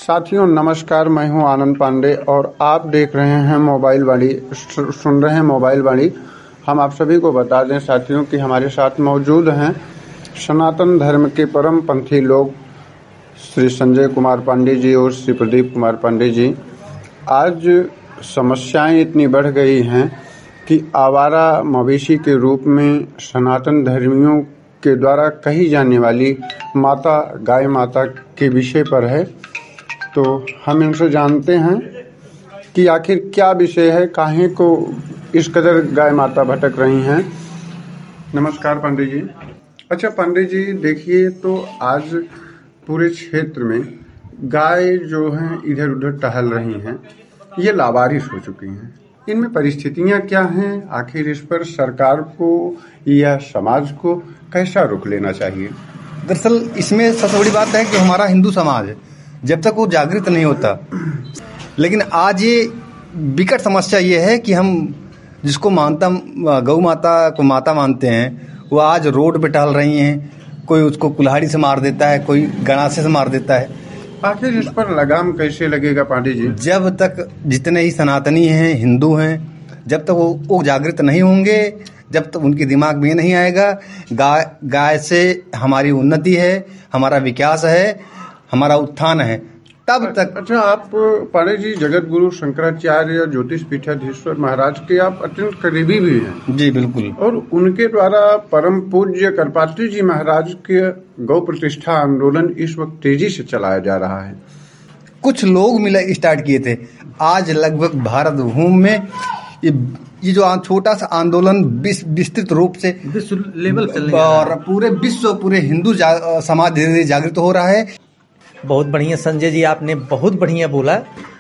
साथियों नमस्कार, मैं हूं आनंद पांडे और आप देख रहे हैं मोबाइल वाणी, सुन रहे हैं मोबाइल वाणी। हम आप सभी को बता दें साथियों कि हमारे साथ मौजूद हैं सनातन धर्म के परम पंथी लोग श्री संजय कुमार पांडे जी और श्री प्रदीप कुमार पांडे जी। आज समस्याएं इतनी बढ़ गई हैं कि आवारा मवेशी के रूप में सनातन धर्मियों के द्वारा कही जाने वाली माता गाय माता के विषय पर है। तो हम इनसे जानते हैं कि आखिर क्या विषय है, काहे को इस कदर गाय माता भटक रही हैं। नमस्कार पांडे जी। अच्छा पांडे जी, देखिए तो आज पूरे क्षेत्र में गाय जो हैं इधर उधर टहल रही हैं, ये लावारिस हो चुकी हैं। इनमें परिस्थितियां क्या हैं? आखिर इस पर सरकार को या समाज को कैसा रुख लेना चाहिए? दरअसल इसमें सबसे बड़ी बात है कि हमारा हिंदू समाज जब तक वो जागृत नहीं होता, लेकिन आज ये विकट समस्या ये है कि हम जिसको गौ माता को माता मानते हैं, वो आज रोड पे टहल रही हैं। कोई उसको कुल्हाड़ी से मार देता है, कोई गणासे से मार देता है। आखिर इस पर लगाम कैसे लगेगा पांडे जी? जब तक जितने ही सनातनी हैं, हिंदू हैं, जब तक वो जागृत नहीं होंगे, जब तक उनके दिमाग में नहीं आएगा गाय से हमारी उन्नति है, हमारा विकास है, हमारा उत्थान है, तब तक। अच्छा, आप पांडे जी जगत गुरु शंकराचार्य ज्योतिष पीठाधीश्वर महाराज के आप अत्यंत करीबी भी हैं। जी बिल्कुल। और उनके द्वारा परम पूज्य करपात्री जी महाराज के गौ प्रतिष्ठा आंदोलन इस वक्त तेजी से चलाया जा रहा है। कुछ लोग मिले स्टार्ट किए थे, आज लगभग भारत भूमि में ये जो छोटा सा आंदोलन विस्तृत रूप से विश्व लेवल पे और पूरे हिंदू समाज धीरे धीरे जागृत हो रहा है। बहुत बढ़िया संजय जी, आपने बहुत बढ़िया बोला।